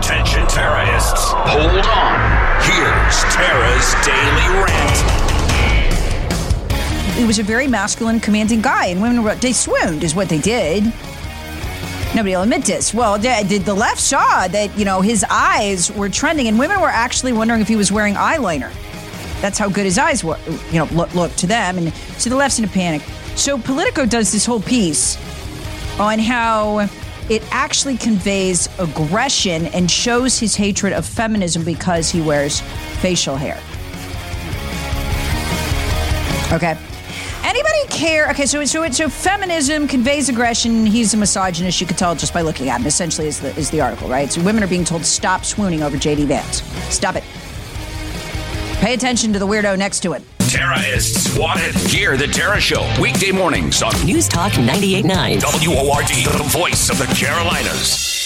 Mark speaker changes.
Speaker 1: Attention terrorists. Hold on. Here's Tara's Daily Rant.
Speaker 2: He was a very masculine, commanding guy, and women they swooned, is what they did. Nobody will admit this. Well, the left saw that, his eyes were trending, and women were actually wondering if he was wearing eyeliner. That's how good his eyes were, look to them. And so the left's in a panic. So Politico does this whole piece on how it actually conveys aggression and shows his hatred of feminism because he wears facial hair. Okay. Anybody care? Okay, so feminism conveys aggression. He's a misogynist. You could tell just by looking at him. Essentially, is the article, right? So women are being told to stop swooning over J.D. Vance. Stop it. Pay attention to the weirdo next to it.
Speaker 1: Tara is swatted. Hear the Tara Show weekday mornings on
Speaker 3: News Talk 98.9
Speaker 1: WORD, the voice of the Carolinas.